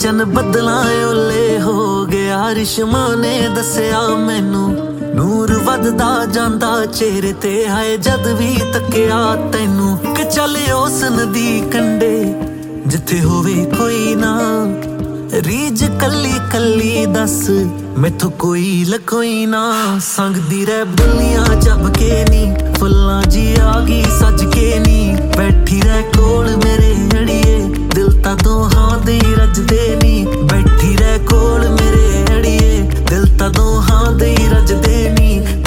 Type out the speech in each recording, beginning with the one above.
ਚੰਨ ਬੱਦਲਾਂ ਓਲੇ ਹੋ ਗਿਆ। ਰਿਸ਼ਮਾ ਨੇ ਦੱਸਿਆ ਮੈਨੂੰ ਨੂਰ ਵੱਧਦਾ ਜਾਂਦਾ ਚਿਹਰੇ ਤੇ, ਹਾਏ ਜਦ ਵੀ ਤੱਕਿਆ ਤੈਨੂੰ ਕਿ ਚੱਲ ਉਸ ਨਦੀ ਕੰਢੇ ਜਿੱਥੇ ਹੋਵੇ ਕੋਈ ਨਾ ਰੀਝ ਕੱਲੀ ਕੱਲੀ ਦੱਸ ਮੈਥੋਂ ਕੋਈ ਲਕੋਈ ਨਾ। ਸੰਗਦੀ ਰਹਿ ਬੁੱਲੀਆਂ ਚੱਬ ਕੇ ਨੀ, ਫੁੱਲਾਂ ਜੀ ਆ ਗਈ ਸੱਜ ਕੇ ਨੀ, ਬੈਠੀ ਰਹਿ ਕੋਲ ਮੇਰੇ ਅੜੀਏ ਦਿਲ ਤਾਂ ਦੋਹਾਂ ਦੇ ਰੱਜਦੇ ਨੀ। ਬੈਠੀ ਰਹਿ ਕੋਲ ਮੇਰੇ ਅੜੀਏ ਦਿਲ ਤਾਂ ਦੋਹਾਂ ਦੇ ਰੱਜਦੇ ਨੀ।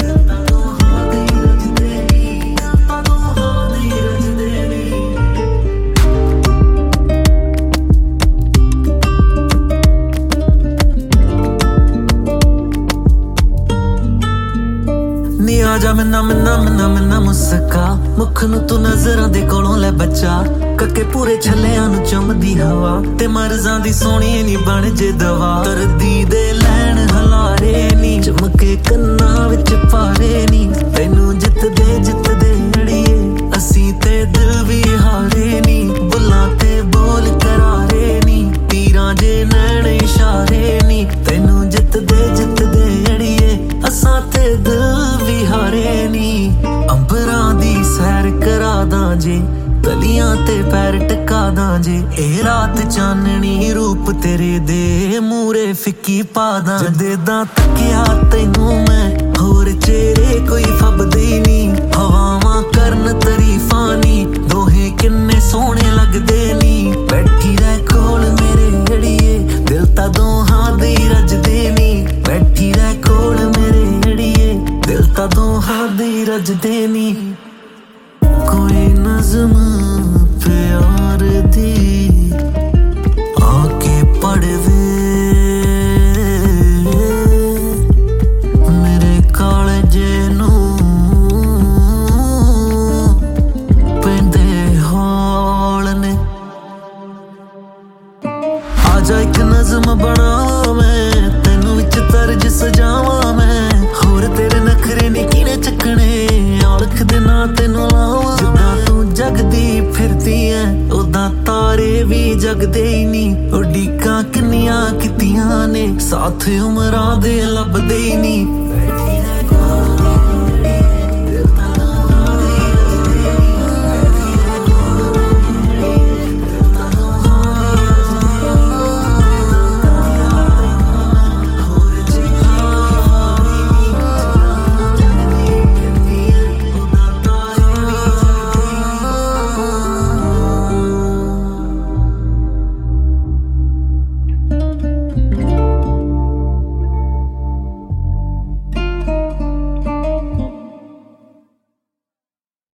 ਨੀ ਆਜਾ ਮਿੰਨਾ ਮਿੰਨਾ ਮਿੰਨਾ ਮਿੰਨਾ ਮੁਸਕਾ, ਮੁੱਖ ਨੂੰ ਤੂੰ ਨਜ਼ਰਾਂ ਦੇ ਕੋਲੋਂ ਲੈ ਬੱਚਾ। ਕੱਕੇ ਪੂਰੇ ਛੱਲਿਆਂ ਨੂੰ ਚੁੰਮਦੀ ਹਵਾ ਤੇ ਮਰਜ਼ਾਂ ਦੀ ਸੋਹਣੀ ਨੀ ਬਣ ਜੇ ਦਵਾ। ਤਰਦੀ ਦੇ ਲੈਣ ਹਲਾਰੇ ਨੀ, ਚਮਕੇ ਕੰਨਾਂ ਵਿੱਚ ਪਾਰੇ ਨੀ, ਤੈਨੂੰ ਜਿੱਤਦੇ ਜਿੱਤਦੇ ਅੜੀਏ ਅਸੀਂ ਤੇ ਦਿਲ ਵੀ ਹਾਰੇ ਨੀ। ਬੁੱਲਾਂ ਤੇ ਬੋਲ ਕਰਾਰੇ ਨੀ, ਤੀਰਾਂ ਜੇ ਨੈਣ ਇਸ਼ਾਰੇ ਨੀ, ਤੈਨੂੰ ਜਿੱਤਦੇ ਜਿੱਤਦੇ ਅੜੀਏ ਅਸਾਂ ਤੇ ਦਿਲ ਵੀ ਹਾਰੇ ਨੀ। ਅੰਬਰਾਂ ਦੀ ਸੈਰ ਕਰਾਦਾਂ ਜੇ, ਗਲੀਆਂ ਤੇ ਪੈਰ ਟਿਕਾਦਾਂ ਜੇ, ਇਹ ਰਾਤ ਚਾਨਣੀ ਰੂਪ ਤੇਰੇ ਦੇ ਮੂਰੇ ਫਿੱਕੀ ਪਾਦਾਂ। ਜਦੇ ਦਾ ਤੱਕਿਆ ਤੈਨੂੰ ਮੈਂ ਹੋਰ ਚਿਹਰੇ ਕੋਈ ਫੱਬਦੇ ਨੀ, ਹਵਾਵਾਂ ਕਰਨ ਤਾਰੀਫਾਂ ਨੀ, ਦੋਹੇ ਕਿੰਨੇ ਸੋਹਣੇ ਲੱਗਦੇ ਨੀ। ਬੈਠੀ ਰਹਿ ਕੋਲ ਮੇਰੇ ਅੜੀਏ ਦਿਲ ਤਾਂ ਦੋਹਾਂ ਦੇ ਰੱਜਦੇ ਨੀ। ਬੈਠੀ ਰਹਿ ਕੋਲ ਮੇਰੇ ਅੜੀਏ ਦਿਲ ਤਾਂ ਦੋਹਾਂ ਦੇ ਰੱਜਦੇ ਨੀ। ਕੋਈ ਨਜ਼ਮ ਪਿਆਰ ਦੀ ਆਕੇ ਪੜ੍ਹਵੇ ਮੇਰੇ ਕਾਲਜੇ ਨੂੰ ਪੈਂਦੇ ਹੌਲ ਨੇ। ਆਜਾ ਇੱਕ ਨਜ਼ਮ ਬਣਾਵਾਂ ਮੈਂ, ਤੈਨੂੰ ਵਿੱਚ ਤਰਜ ਸਜਾਵਾਂ ਮੈਂ, ਹੋਰ ਤੇਰੇ ਨਖਰੇ ਨੀ ਕਿਹਨੇ ਚੱਕਣੇ, ਔਲਖ ਦੇ ਨਾਂ ਤੈਨੂੰ ਲਾਵਾਂ। ਜਿੱਦਾਂ ਤੂੰ ਜਗਦੀ ਫਿਰਦੀ ਐ ਉਦਾਂ ਤਾਰੇ ਵੀ ਜਗਦੇ ਹੀ ਨੀ, ਉਡੀਕਾਂ ਕਿੰਨੀਆਂ ਕੀਤੀਆਂ ਨੇ ਸਾਥ ਉਮਰਾਂ ਦੇ ਲੱਭਦੇ ਹੀ ਨੀ।